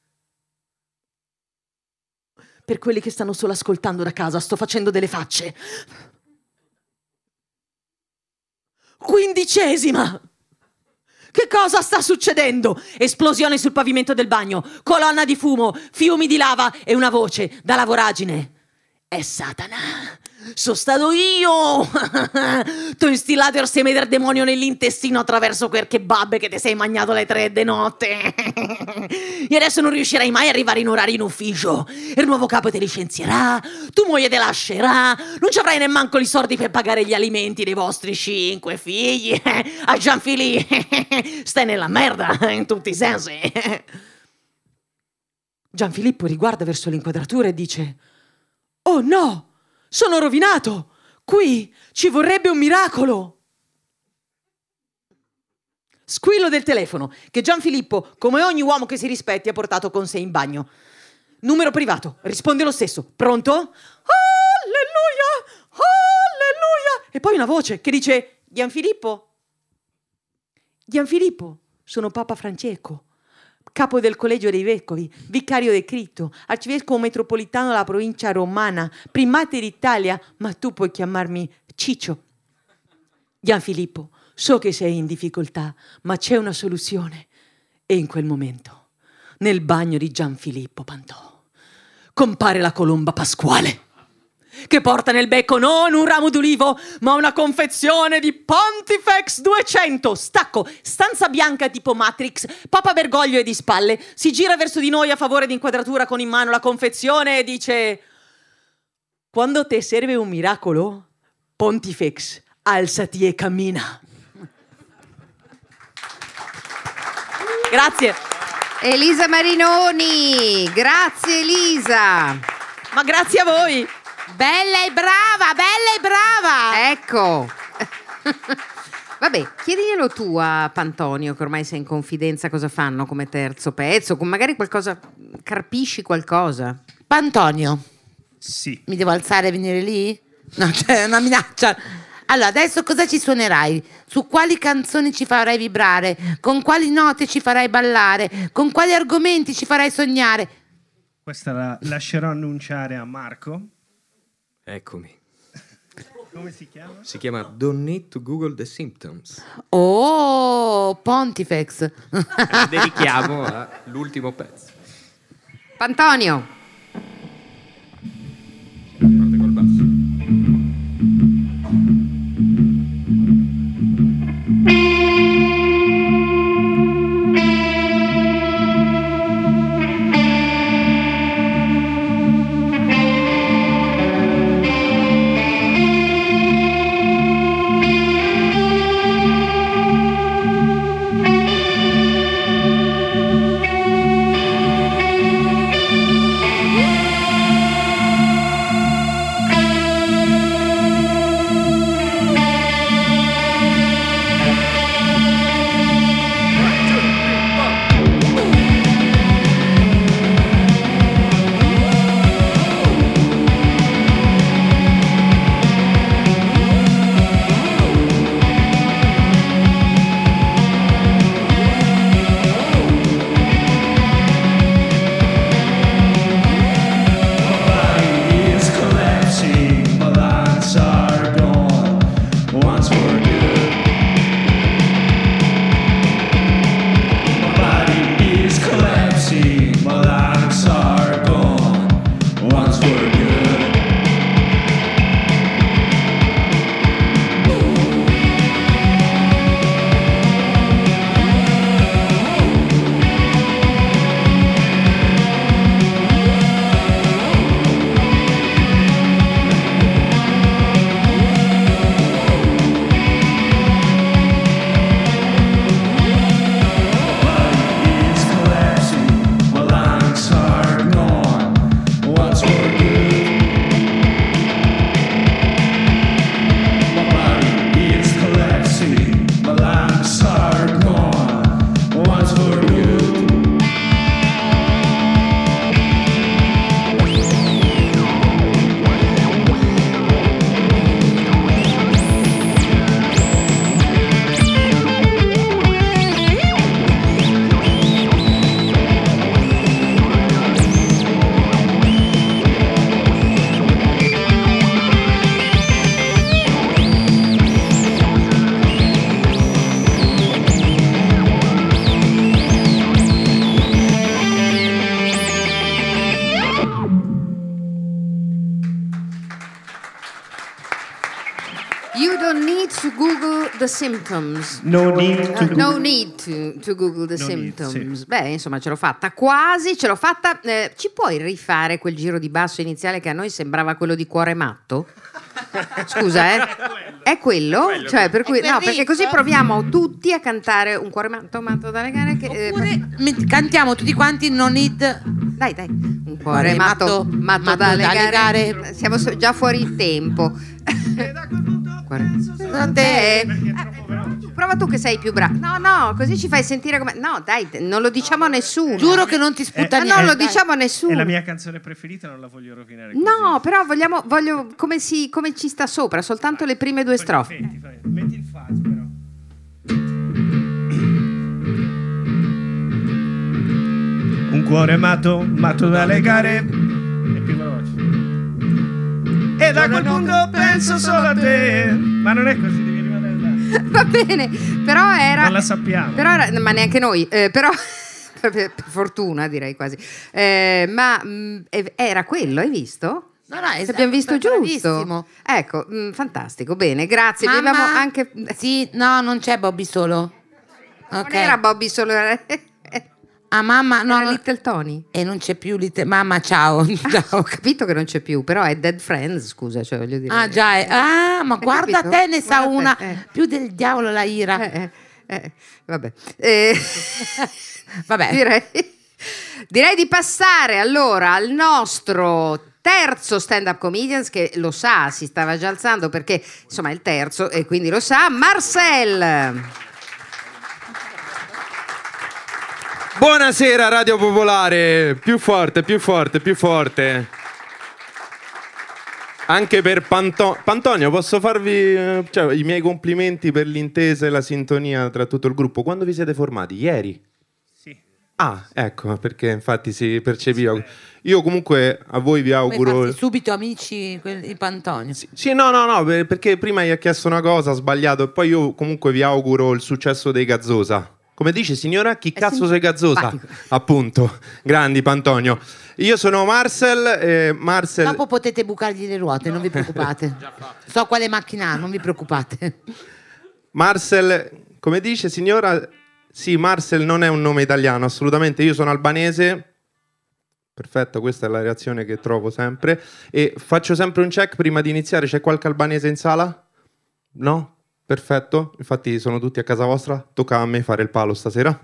Per quelli che stanno solo ascoltando da casa, sto facendo delle facce. Quindicesima! Che cosa sta succedendo? Esplosione sul pavimento del bagno, colonna di fumo, fiumi di lava e una voce dalla voragine. È Satana! Sono stato io! T'ho instillato il seme del demonio nell'intestino attraverso quel kebab che ti sei mangiato alle tre di notte. E adesso non riuscirai mai a arrivare in orario in ufficio. Il nuovo capo ti licenzierà, tu moglie te lascerà, non ci avrai nemmanco i soldi per pagare gli alimenti dei vostri cinque figli. A Gianfili stai nella merda in tutti i sensi. Gianfilippo riguarda verso l'inquadratura e dice: oh no! Sono rovinato! Qui ci vorrebbe un miracolo! Squillo del telefono, che Gianfilippo, come ogni uomo che si rispetti, ha portato con sé in bagno. Numero privato, risponde lo stesso. Pronto? Alleluia! Alleluia! E poi una voce che dice: Gianfilippo? Gianfilippo, sono Papa Francesco, capo del collegio dei vescovi, vicario di Cristo, arcivescovo metropolitano della provincia romana, primate d'Italia, ma tu puoi chiamarmi Ciccio. Gianfilippo, so che sei in difficoltà, ma c'è una soluzione. E in quel momento, nel bagno di Gianfilippo Pantò, compare la colomba pasquale, che porta nel becco non un ramo d'ulivo, ma una confezione di Pontifex duecento. Stacco, stanza bianca tipo Matrix, Papa Bergoglio è di spalle, si gira verso di noi a favore di inquadratura con in mano la confezione e dice: quando te serve un miracolo, Pontifex, alzati e cammina. Grazie. Elisa Marinoni, grazie Elisa. Ma grazie a voi. Bella e brava, bella e brava! Ecco. Vabbè, chiediglielo tu a Pantonio, che ormai sei in confidenza, cosa fanno come terzo pezzo, con magari qualcosa, carpisci qualcosa. Pantonio. Sì. Mi devo alzare e venire lì? No, c'è una minaccia. Allora, adesso cosa ci suonerai? Su quali canzoni ci farai vibrare? Con quali note ci farai ballare? Con quali argomenti ci farai sognare? Questa la lascerò annunciare a Marco. Eccomi. Come si chiama? Si chiama Don't Need to Google the Symptoms. Oh, Pontifex. La dedichiamo all'ultimo pezzo. Pantonio. Parte col basso. don't need to Google the symptoms. No need to Uh, no Google. need to, to Google the No need, symptoms. sì. Beh, insomma, ce l'ho fatta quasi, ce l'ho fatta. Eh, ci puoi rifare quel giro di basso iniziale che a noi sembrava quello di Cuore Matto? Scusa, eh? È quello? Cioè, per cui, È quel no, perché così riff? proviamo tutti a cantare un Cuore Matto, matto da legare. Che, eh, Oppure mi- cantiamo tutti quanti No Need. dai, dai, un cuore Cuore matto, matto, matto, matto da, da legare. legare. Siamo so- già fuori tempo. Cuore- Da te. Eh, prova tu che sei più bravo. No, no, così ci fai sentire come. No, dai, non lo diciamo a nessuno. Giuro che non ti sputta Eh, niente. non lo dai. diciamo a È nessuno. la mia canzone preferita, non la voglio rovinare così. No, però vogliamo, voglio come, si, come ci sta sopra, soltanto le prime due strofe. Metti, fai- metti il fuzz però. Un cuore matto, matto da legare. È più veloce. E da quel punto penso solo a te. Ma non è così, devi rimanere là. Va bene, però era. Non la sappiamo. Però era- ma neanche noi, eh, però. Per per fortuna direi quasi. Eh, ma mh, eh, era quello, hai visto? No, no, Se esatto, abbiamo visto giusto. bravissimo. Ecco, mh, fantastico, bene, grazie. Vi Mamma, abbiamo anche. Sì, no, non c'è Bobby solo. Non Ok. era Bobby solo. Era Ah, mamma, no, no. Little Tony. E non c'è più Little. Mamma, ciao. ciao. Ho capito che non c'è più, però è Dead Friends, scusa, cioè voglio dire. Ah, già. È... Ah, ma Hai guarda capito? te, ne sa Guarda una te, eh. più del diavolo la ira. Eh, eh, eh, vabbè. Eh, Vabbè. direi, direi di passare allora al nostro terzo stand-up comedians, che lo sa, si stava già alzando perché insomma è il terzo e quindi lo sa, Marcel. Buonasera Radio Popolare, più forte, più forte, più forte. Anche per Panto- Pantonio, posso farvi eh, cioè, i miei complimenti per l'intesa e la sintonia tra tutto il gruppo. Quando vi siete formati? Ieri? Sì. Ah, ecco, perché infatti si percepiva. Io comunque a voi vi Come auguro... farsi subito amici quelli di Pantonio. Sì, sì, no, no, no, per- perché prima gli ha chiesto una cosa, ha sbagliato, e poi io comunque vi auguro il successo dei Gazzosa. Come dice signora, chi cazzo sei Gazzosa? simpatico. Appunto, grandi Pantonio. Io sono Marcel, eh, Marcel... Dopo potete bucargli le ruote, non vi preoccupate. So quale macchina ha, non vi preoccupate. Marcel, come dice signora, sì, Marcel non è un nome italiano, assolutamente, io sono albanese. Perfetto, questa è la reazione che trovo sempre. E faccio sempre un check prima di iniziare, c'è qualche albanese in sala? No? Perfetto, infatti sono tutti a casa vostra, tocca a me fare il palo stasera.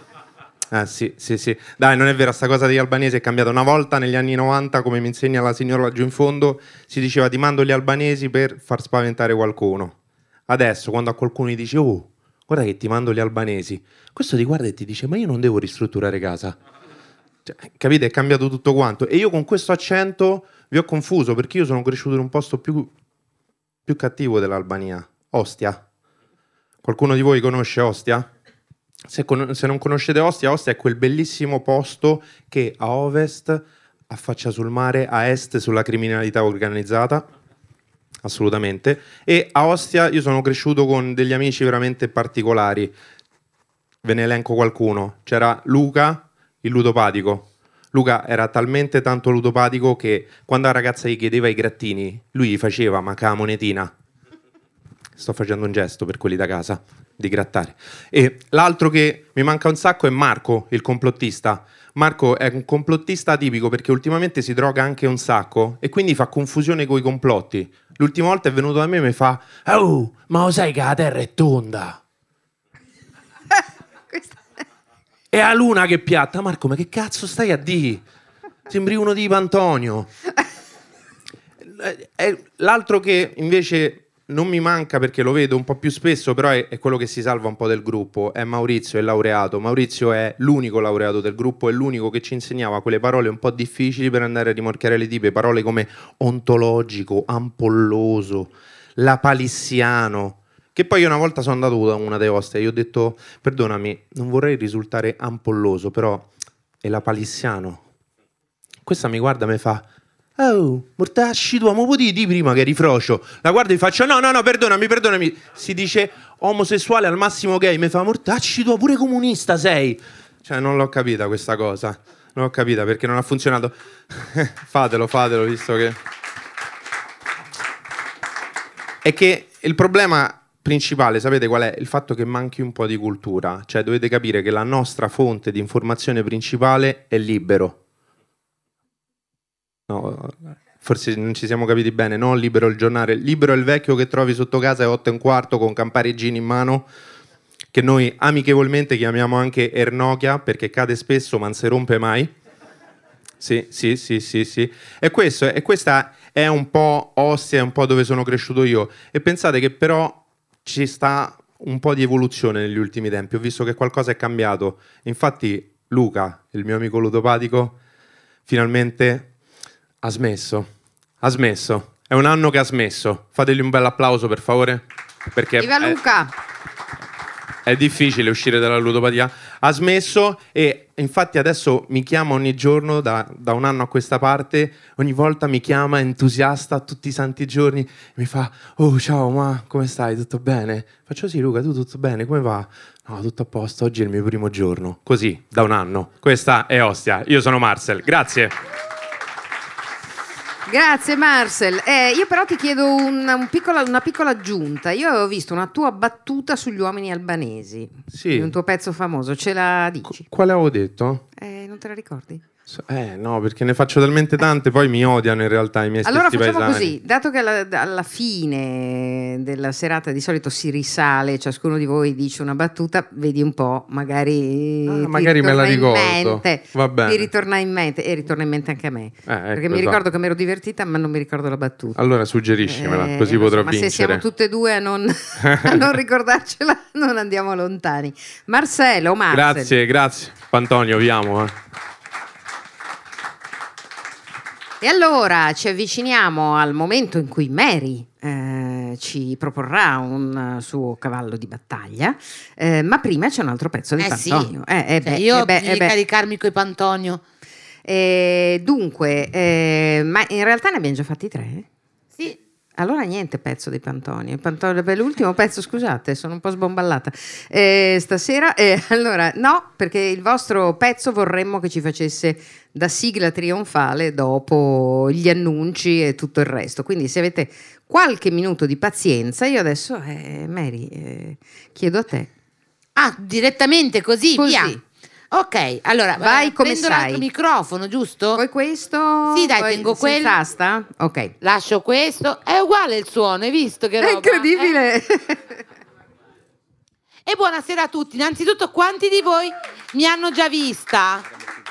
Eh sì, sì, sì. Dai, non è vera, sta cosa degli albanesi è cambiata. Una volta negli anni novanta, come mi insegna la signora laggiù in fondo, si diceva ti mando gli albanesi per far spaventare qualcuno. Adesso, quando a qualcuno gli dice oh, guarda che ti mando gli albanesi, questo ti guarda e ti dice ma io non devo ristrutturare casa. Cioè, capite? È cambiato tutto quanto. E io con questo accento vi ho confuso, perché io sono cresciuto in un posto più, più cattivo dell'Albania. Ostia. Qualcuno di voi conosce Ostia? Se, con- se non conoscete Ostia, Ostia è quel bellissimo posto che a ovest affaccia sul mare, a est sulla criminalità organizzata, assolutamente. E a Ostia io sono cresciuto con degli amici veramente particolari. Ve ne elenco qualcuno. C'era Luca, il ludopatico. Luca era talmente tanto ludopatico che quando la ragazza gli chiedeva i grattini, lui gli faceva, ma che la monetina. Sto facendo un gesto per quelli da casa, di grattare. E l'altro che mi manca un sacco è Marco, il complottista. Marco è un complottista atipico perché ultimamente si droga anche un sacco e quindi fa confusione coi complotti. L'ultima volta è venuto da me e mi fa «Oh, ma lo sai che la terra è tonda?» E la luna che è piatta. Marco, ma che cazzo stai a dire? Sembri uno di Pantonio. L'altro che invece non mi manca perché lo vedo un po' più spesso, però è, è quello che si salva un po' del gruppo, è Maurizio, il laureato. Maurizio è l'unico laureato del gruppo, è l'unico che ci insegnava quelle parole un po' difficili per andare a rimorchiare le tipe, parole come ontologico, ampolloso, lapalissiano, che poi io una volta sono andato da una delle vostre e gli ho detto perdonami, non vorrei risultare ampolloso, però è lapalissiano. Questa mi guarda e mi fa «Oh, mortacci tu, ma puoi dire prima che eri frocio?» La guardo e gli faccio «No, no, no, perdonami, perdonami». Si dice omosessuale al massimo gay. Mi fa «Mortacci tu, pure comunista sei». Cioè, non l'ho capita questa cosa. Non l'ho capita perché non ha funzionato. fatelo, fatelo, visto che... È che il problema principale, sapete qual è? Il fatto che manchi un po' di cultura. Cioè, dovete capire che la nostra fonte di informazione principale è Libero. No, forse non ci siamo capiti bene. No, Libero il giornale. Libero è il vecchio che trovi sotto casa alle otto e un quarto con Campari e gin in mano, che noi amichevolmente chiamiamo anche Ernocchia, perché cade spesso ma non si rompe mai. Sì, sì, sì, sì, sì. E, questo, e questa è un po' Ostia, è un po' dove sono cresciuto io. E pensate che però ci sta un po' di evoluzione negli ultimi tempi. Ho visto che qualcosa è cambiato. Infatti Luca, il mio amico ludopatico, finalmente ha smesso. Ha smesso. È un anno che ha smesso. Fategli un bel applauso, per favore. Perché Viva è, Luca! è difficile uscire dalla ludopatia. Ha smesso e infatti adesso mi chiama ogni giorno, da, da un anno a questa parte, ogni volta mi chiama entusiasta tutti i santi giorni e mi fa: oh ciao, ma come stai? Tutto bene? Faccio: sì Luca, tu tutto bene? Come va? No, tutto a posto, oggi è il mio primo giorno. Così, da un anno. Questa è Ostia, io sono Marcel, grazie. Grazie Marcel. Eh, io però ti chiedo una, un piccola, una piccola aggiunta. Io avevo visto una tua battuta sugli uomini albanesi. Sì. Un tuo pezzo famoso, ce la dici? Quale avevo detto? Eh, non te la ricordi? Eh no, perché ne faccio talmente tante, poi mi odiano in realtà i miei Allora stessi facciamo paesani. così, dato che alla, alla fine della serata di solito si risale, ciascuno di voi dice una battuta, vedi un po', magari, Ah, ti magari me la ritorna in ricordo. mente, Va bene. ti ritorna in mente e ritorna in mente anche a me, Eh, perché ecco, mi esatto. ricordo che mi ero divertita ma non mi ricordo la battuta. Allora suggeriscimela, Eh, così lo so, potrò ma vincere. se siamo tutte e due a non, a non ricordarcela non andiamo lontani. Marcello, Marcel. Grazie, grazie. Antonio, vi amo. Eh. E allora ci avviciniamo al momento in cui Mary eh, ci proporrà un uh, suo cavallo di battaglia, eh, ma prima c'è un altro pezzo di Eh sì. Pantonio. Eh, eh Cioè, beh, io eh beh, devi eh beh. caricarmi coi Pantonio. Eh, dunque, eh, ma in realtà ne abbiamo già fatti tre? Sì. Allora niente pezzo di Pantonio. Pantonio per l'ultimo pezzo, scusate, sono un po' sbomballata. Eh, stasera, eh, allora, no, perché il vostro pezzo vorremmo che ci facesse da sigla trionfale dopo gli annunci e tutto il resto. Quindi se avete qualche minuto di pazienza, io adesso, eh, Mary, eh, chiedo a te. Ah, direttamente così, Così. via. Ok, allora Vai eh, come prendo sai. l'altro microfono, giusto? Poi questo? Sì, dai, poi tengo senza quello. asta? Ok. Lascio questo. È uguale il suono, hai visto che È roba? incredibile. Eh? E buonasera a tutti. Innanzitutto, quanti di voi mi hanno già vista?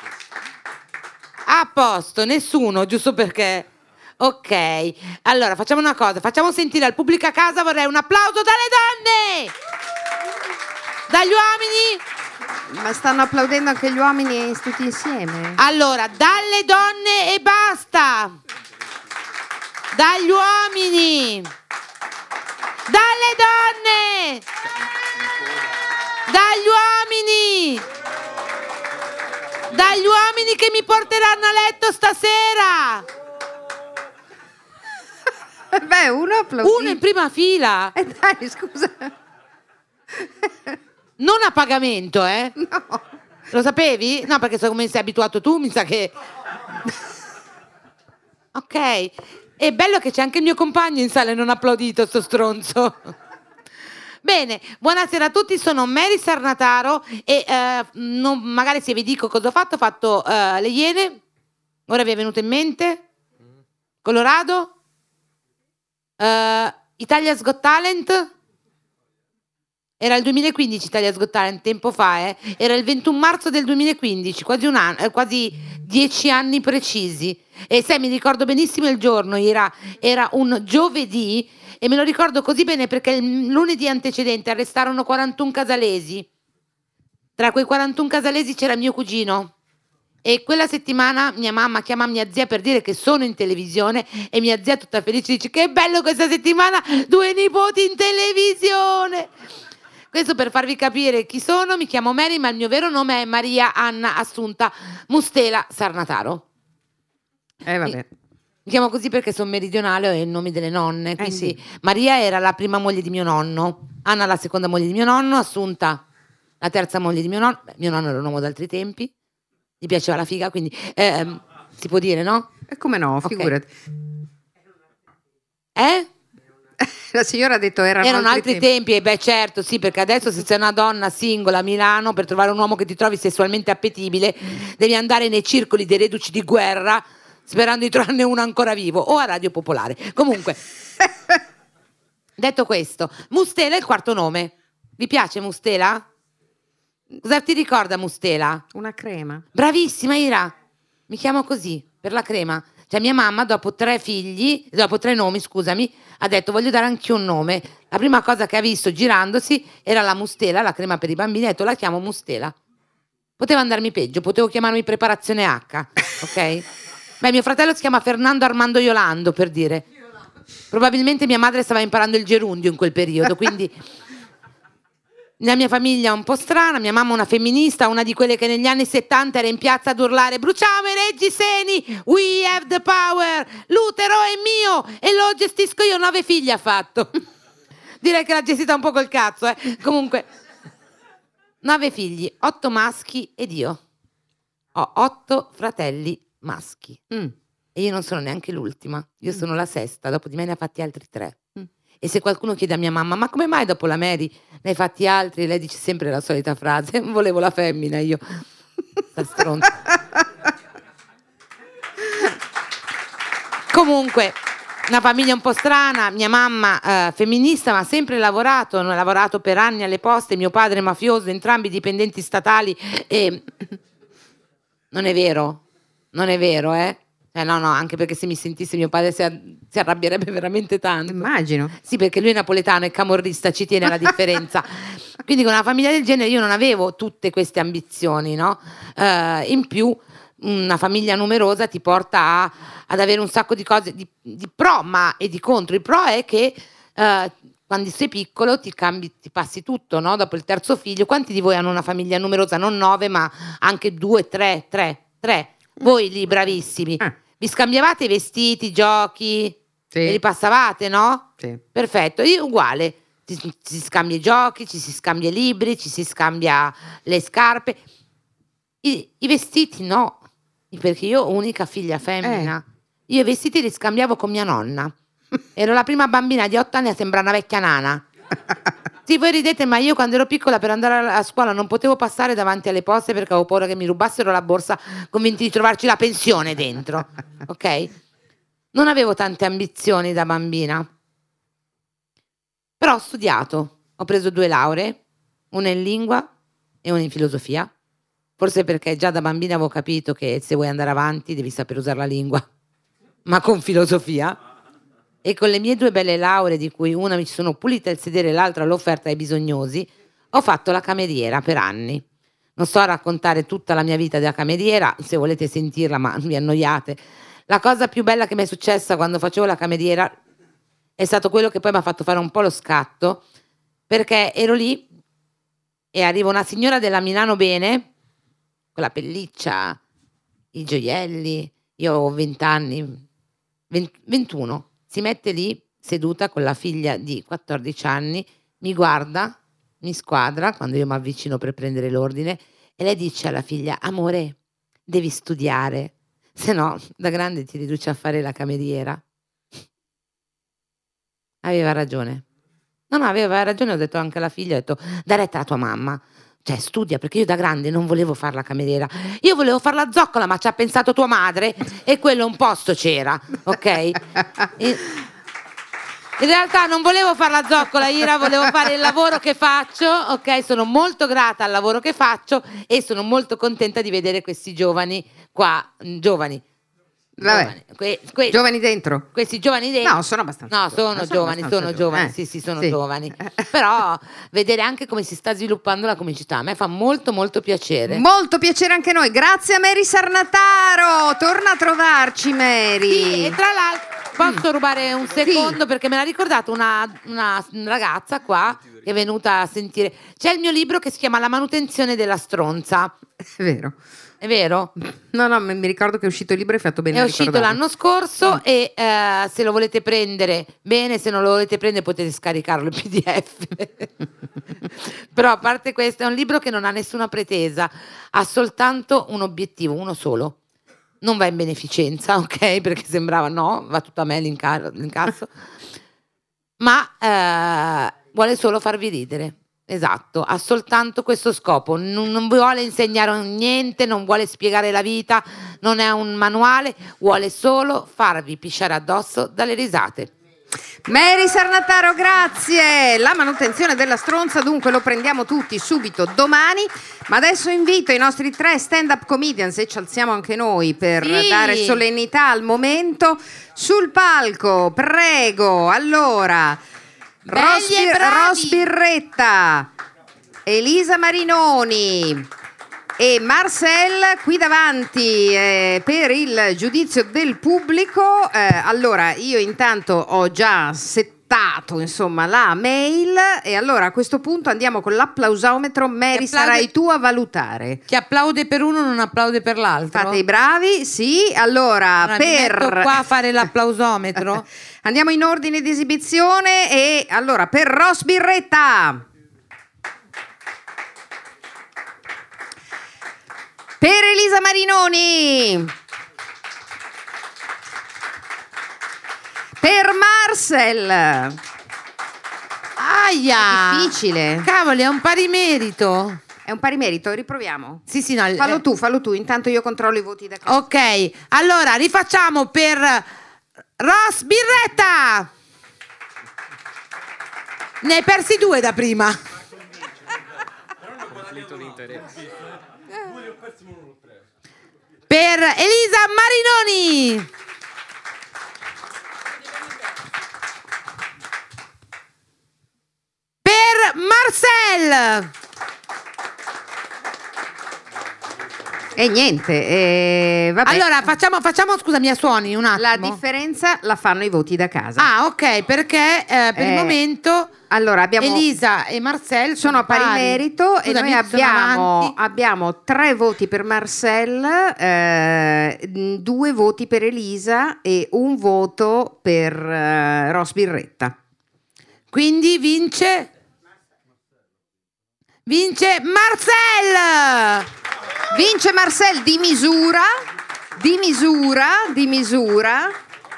A posto, nessuno, giusto perché... Ok, allora facciamo una cosa, facciamo sentire al pubblico a casa, vorrei un applauso dalle donne! Dagli uomini? Ma stanno applaudendo anche gli uomini tutti insieme? Allora, dalle donne e basta! Dagli uomini! Dalle donne! Dagli uomini! Dagli uomini che mi porteranno a letto stasera! Beh, uno applaudito. Uno in prima fila! Eh dai, scusa. Non a pagamento, eh? No. Lo sapevi? No, perché so come sei abituato tu, mi sa che... Ok. È bello che c'è anche il mio compagno in sala e non ha applaudito, sto stronzo. Bene, buonasera a tutti, sono Mary Sarnataro e eh, non, magari se vi dico cosa ho fatto, ho fatto eh, Le Iene, ora vi è venuto in mente? Colorado? Eh, Italia's Got Talent? Era il duemilaquindici Italia's Got Talent, tempo fa, eh? Era il ventuno marzo del duemilaquindici, quasi un anno, eh, quasi dieci anni precisi. E sai, mi ricordo benissimo il giorno, era, era un giovedì e me lo ricordo così bene perché il lunedì antecedente arrestarono quarantuno casalesi. Tra quei quarantuno casalesi c'era mio cugino. E quella settimana mia mamma chiama mia zia per dire che sono in televisione e mia zia tutta felice dice: che bello questa settimana, due nipoti in televisione. Questo per farvi capire chi sono. Mi chiamo Mary, ma il mio vero nome è Maria Anna Assunta Mustela Sarnataro. Eh vabbè. Mi, mi chiamo così perché sono meridionale, ho i nomi delle nonne. Quindi sì. Maria era la prima moglie di mio nonno, Anna la seconda moglie di mio nonno, Assunta la terza moglie di mio nonno. Beh, mio nonno era un uomo d'altri tempi, gli piaceva la figa, quindi ehm, si può dire, no? E come no, Ok. figurati. Eh? La signora ha detto erano, Erano altri altri tempi, e beh certo, sì, perché adesso se sei una donna singola a Milano, per trovare un uomo che ti trovi sessualmente appetibile, devi andare nei circoli dei reduci di guerra sperando di trovarne uno ancora vivo, o a Radio Popolare. Comunque, detto questo, Mustela è il quarto nome. Vi piace Mustela? Cosa ti ricorda Mustela? Una crema. Bravissima Ira, mi chiamo così, per la crema. Cioè mia mamma dopo tre figli, dopo tre nomi scusami, ha detto voglio dare anche un nome. La prima cosa che ha visto girandosi era la Mustela, la crema per i bambini, ha detto la chiamo Mustela. Poteva andarmi peggio, potevo chiamarmi Preparazione H, ok? Beh, mio fratello si chiama Fernando Armando Iolando, per dire. Probabilmente mia madre stava imparando il gerundio in quel periodo, quindi la mia famiglia è un po' strana, mia mamma è una femminista, una di quelle che negli anni settanta era in piazza ad urlare bruciamo i reggiseni, we have the power, l'utero è mio e lo gestisco io, nove figli ha fatto. Direi che l'ha gestita un po' col cazzo, eh. Comunque, nove figli, otto maschi ed io. Ho otto fratelli maschi. Mm. E io non sono neanche l'ultima, io sono la sesta, dopo di me ne ha fatti altri tre. Mm. E se qualcuno chiede a mia mamma, ma come mai dopo la Mary ne hai fatti altri? Lei dice sempre la solita frase, volevo la femmina io. Sta stronza. Comunque, una famiglia un po' strana, mia mamma eh, femminista ma ha sempre lavorato, hanno lavorato per anni alle poste, mio padre mafioso, entrambi dipendenti statali e... Non è vero, non è vero, eh? Eh no, no, anche perché se mi sentisse mio padre si, ar- si arrabbierebbe veramente tanto. Immagino. Sì, perché lui è napoletano e camorrista, ci tiene alla differenza. Quindi con una famiglia del genere io non avevo tutte queste ambizioni, no? Eh, in più una famiglia numerosa ti porta a, ad avere un sacco di cose, di, di pro ma e di contro. Il pro è che eh, quando sei piccolo ti cambi, ti passi tutto, no? Dopo il terzo figlio, quanti di voi hanno una famiglia numerosa? Non nove, ma anche due, tre, tre, tre. Voi lì bravissimi. Ah. Vi scambiavate i vestiti, i giochi? Sì. E li passavate, no? Sì. Perfetto, io uguale. Ci, ci si scambia i giochi, ci si scambia i libri, ci si scambia le scarpe. I, i vestiti no, perché io ho unica figlia femmina. Eh. Io i vestiti li scambiavo con mia nonna. Ero la prima bambina di otto anni a sembrare una vecchia nana. Sì, voi ridete, ma io quando ero piccola per andare a scuola non potevo passare davanti alle poste perché avevo paura che mi rubassero la borsa, convinti di trovarci la pensione dentro. Ok? Non avevo tante ambizioni da bambina. Però ho studiato. Ho preso due lauree, una in lingua e una in filosofia. Forse perché già da bambina avevo capito che se vuoi andare avanti devi sapere usare la lingua, ma con filosofia. E con le mie due belle lauree, di cui una mi ci sono pulita il sedere e l'altra l'ho offerta ai bisognosi, ho fatto la cameriera per anni. Non sto a raccontare tutta la mia vita da cameriera, se volete sentirla, ma vi annoiate. La cosa più bella che mi è successa quando facevo la cameriera è stato quello che poi mi ha fatto fare un po' lo scatto, perché ero lì e arriva una signora della Milano Bene, con la pelliccia, i gioielli, io ho vent'anni, ventuno. Si mette lì seduta con la figlia di quattordici anni, mi guarda, mi squadra quando io mi avvicino per prendere l'ordine e lei dice alla figlia, amore, devi studiare, se no da grande ti riduci a fare la cameriera. Aveva ragione. No, no, aveva ragione, ho detto anche alla figlia, ho detto, dai retta alla tua mamma. Cioè studia, perché io da grande non volevo fare la cameriera, io volevo fare la zoccola, ma ci ha pensato tua madre e quello un posto c'era, ok? E, in realtà non volevo fare la zoccola, Ira, volevo fare il lavoro che faccio, ok? Sono molto grata al lavoro che faccio e sono molto contenta di vedere questi giovani qua, giovani. Vabbè. Giovani, que- que- Giovani dentro? Questi giovani dentro. No, sono abbastanza No, sono sono giovani, abbastanza sono giovani. giovani, Eh, sì, sì, sono sì. giovani. Però vedere anche come si sta sviluppando la comicità a me fa molto molto piacere. Molto piacere anche noi. Grazie a Mary Sarnataro. Torna a trovarci, Mary. Sì, e tra l'altro posso rubare un secondo perché me l'ha ricordato una, una ragazza qua che è venuta a sentire. C'è il mio libro che si chiama La manutenzione della stronza. È vero. È vero? No, no, mi mi ricordo che è uscito il libro e hai fatto bene È a uscito ricordarlo. l'anno scorso e eh, se lo volete prendere bene, se non lo volete prendere potete scaricarlo in P D F. Però a parte questo è un libro che non ha nessuna pretesa, ha soltanto un obiettivo, uno solo. Non va in beneficenza, ok? Perché sembrava no, va tutto a me l'inca- l'incasso. ma eh, vuole solo farvi ridere. Esatto, ha soltanto questo scopo, non, non vuole insegnare niente, non vuole spiegare la vita, non è un manuale, vuole solo farvi pisciare addosso dalle risate. Mary Sarnataro, grazie. La manutenzione della stronza dunque lo prendiamo tutti subito domani, ma adesso invito i nostri tre stand-up comedians, e ci alziamo anche noi per Sì. dare solennità al momento, sul palco, prego. Allora, Belli Ros, e bravi. Ros Birretta, Elisa Marinoni e Marcel qui davanti eh, per il giudizio del pubblico. Eh, allora, io intanto ho già settato insomma la mail, e allora a questo punto andiamo con l'applausometro. Mary, Chi applaude- sarai tu a valutare. Chi applaude per uno non applaude per l'altro. Fate i bravi, sì. Allora, Allora, mi per metto qua a fare l'applausometro. andiamo in ordine di esibizione, e allora per Ros Birretta, per Elisa Marinoni, per Marcel. Aia! Difficile. Cavoli, è un pari merito. È un pari merito, riproviamo. Sì, sì, no. Fallo eh, tu, fallo tu, intanto io controllo i voti da casa. Ok, allora rifacciamo per Ros Birretta. Ne hai persi due da prima. Per Elisa Marinoni. Per Marcel. E niente, eh, vabbè. Allora facciamo, facciamo, scusami, a suoni un attimo. La differenza la fanno i voti da casa. Ah, ok, perché eh, per Eh, il momento allora abbiamo Elisa e Marcel sono a pari merito, e Scusami, noi sono abbiamo, avanti. abbiamo tre voti per Marcel, eh, due voti per Elisa e un voto per eh, Ros Birretta. Quindi vince Vince Marcel. Vince Marcel di misura, di misura, di misura.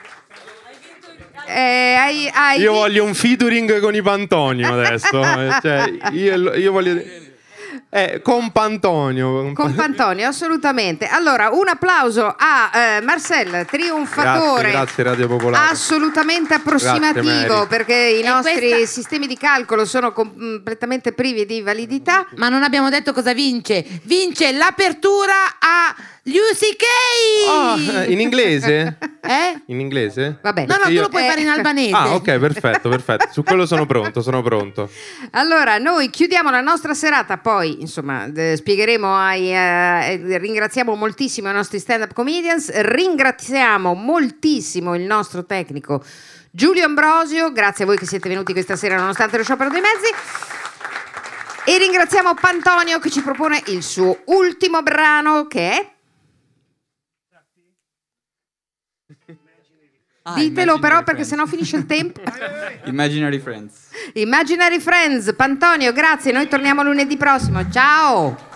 Eh, hai, hai Io voglio un featuring con i Pantonio adesso. eh, cioè, io, io voglio. Eh, con Pantonio. Con Pantonio, assolutamente. Allora, un applauso a eh, Marcel, trionfatore. Grazie, grazie Radio Popolare. Assolutamente Grazie, approssimativo, Mary. perché i E nostri questa- sistemi di calcolo sono completamente privi di validità. Ma non abbiamo detto cosa vince. Vince l'apertura a U C K. Oh, in inglese? Eh? In inglese? Vabbè. No, no, tu Io- lo puoi Eh. fare in albanese. Ah, ok, perfetto, perfetto. Su quello sono pronto, sono pronto. Allora, noi chiudiamo la nostra serata, poi insomma eh, spiegheremo ai, eh, ringraziamo moltissimo i nostri stand-up comedians, ringraziamo moltissimo il nostro tecnico Giulio Ambrosio, grazie a voi che siete venuti questa sera nonostante lo sciopero dei mezzi, e ringraziamo Pantonio che ci propone il suo ultimo brano, che è... Ah, Ditelo Imaginary però perché Friends. sennò finisce il tempo. Imaginary Friends. Imaginary Friends. Pantonio, grazie, noi torniamo lunedì prossimo, ciao.